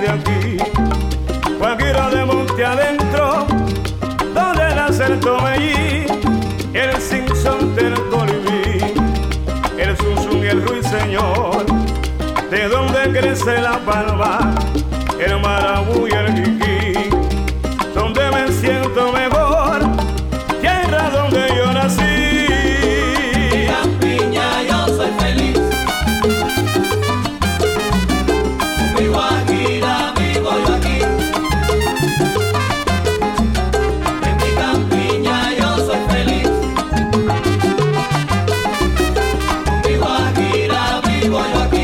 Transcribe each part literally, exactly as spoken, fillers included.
aquí, Guajira de monte adentro, donde nace el Tomellí, el sinsonte, el colibrí, el sunsun y el ruiseñor, de donde crece la palma, el marabú y el jiquí, donde me siento mejor, tierra donde yo nací. En Campiña yo soy feliz, mi Guajira vivo yo aquí. En mi Campiña yo soy feliz, mi Guajira vivo yo aquí.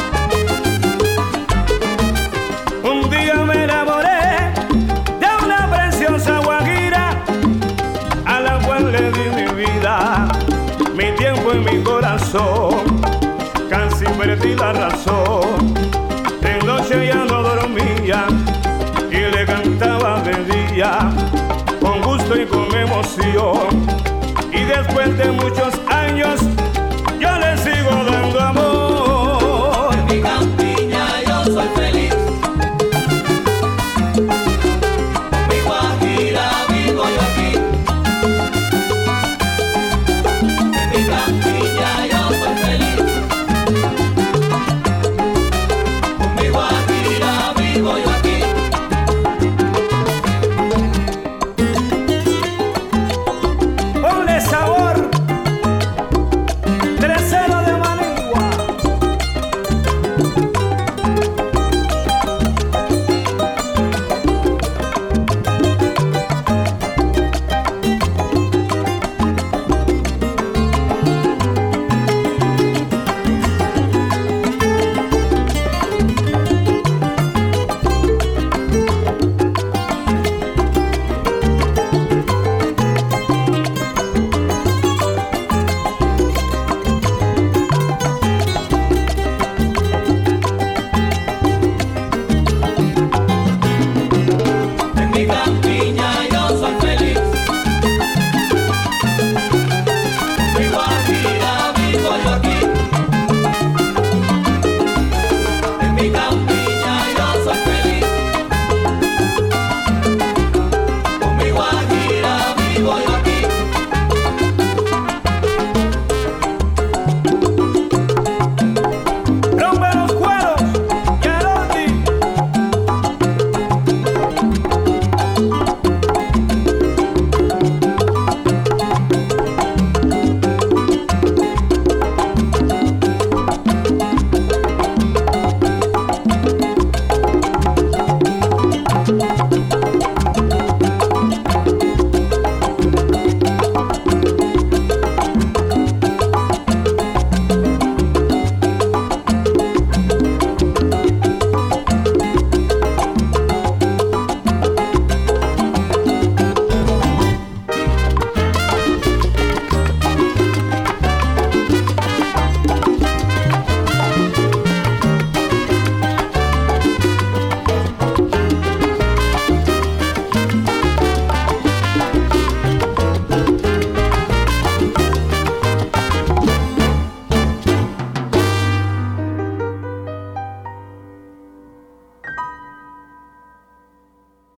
Un día me enamoré de una preciosa guajira, a la cual le di mi vida, mi tiempo y mi corazón. Casi perdí la razón, de noche ya no dormía y le cantaba de día, con gusto y con emoción. Y después de mucho